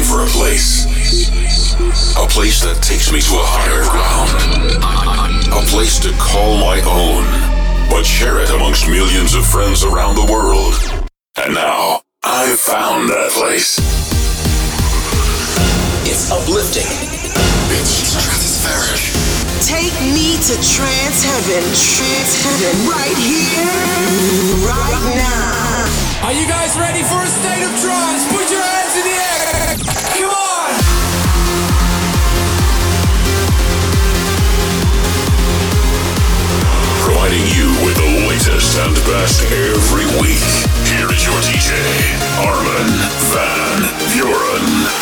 for a place. A place that takes me to a higher ground. A place to call my own, but share it amongst millions of friends around the world. And now, I've found that place. It's uplifting. It's stratospheric. Take me to trance heaven, right here, right now. Are you guys ready for a state of trance? Put your hands in the air. Come on. Providing you with the latest and best every week. Here is your DJ, Armin van Buuren.